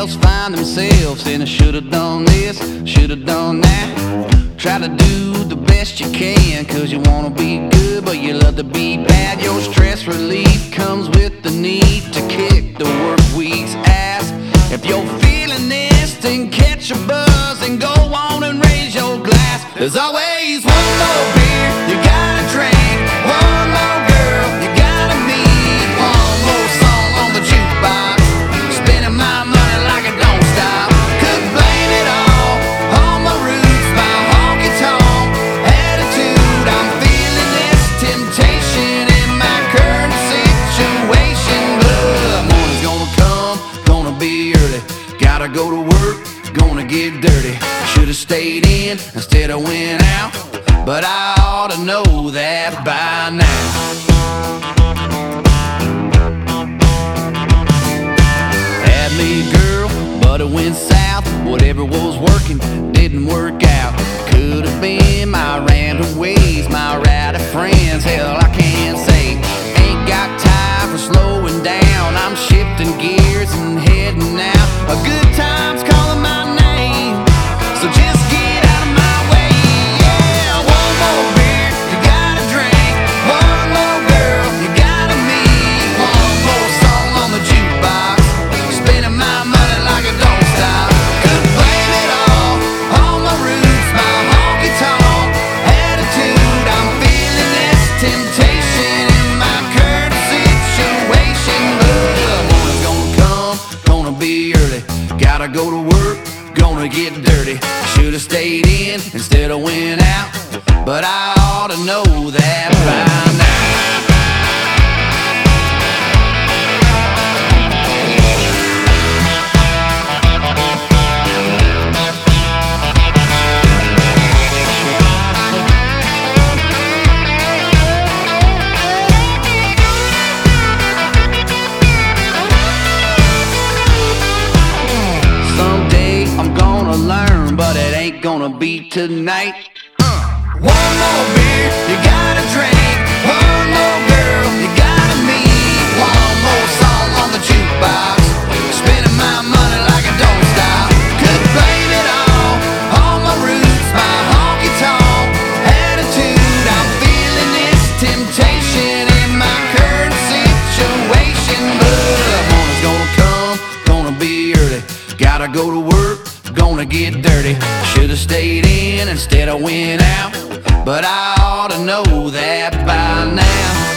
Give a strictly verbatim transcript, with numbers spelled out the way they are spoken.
else find themselves in a should've done this, should've done that. Try to do the best you can, cause you wanna be good, but you love to be bad. Your stress relief comes with the need to kick the work week's ass. If you're feeling this, then catch a buzz and go on and raise your glass. There's always one more beer you gotta drink, one more girl you gotta meet, one more song on the jukebox, spending my money like it don't stop. Could blame it all on my roots, my honky-tonk attitude. I'm feeling this temptation in my current situation, but morning's gonna come, gonna be early, gotta go to work, gonna get dirty. Should've stayed in instead of went out, but I ought to know that by now. Had me a girl, but it went south. Whatever was working didn't work out. Could've been my random ways, my rowdy friends. Hell, I can't say. Ain't got time for slowing down. I'm shifting gears and heading out. A good time's calling my name, so just get out of my way. Yeah, one more beer you gotta drink, one more girl you gotta meet, one more song on the jukebox, spending my money like it don't stop. Could blame it all on my roots, my honky-tonk attitude. I'm feeling this temptation in my current situation, but morning's gonna come, gonna be early, gotta go to work, gonna get dirty. Should've stayed in instead of went out, but I ought to know that by now. Someday I'm gonna learn, but it ain't gonna be tonight. Uh. One more beer you gotta drink, one more girl you gotta meet, one more song on the jukebox, spending my money like it don't stop. Could blame it all on my roots, my honky-tonk attitude. I'm feeling this temptation in my current situation, but morning's gonna come, gonna be early, gotta go to work, gonna get dirty. Should've stayed in instead of went out, but I ought to know that by now.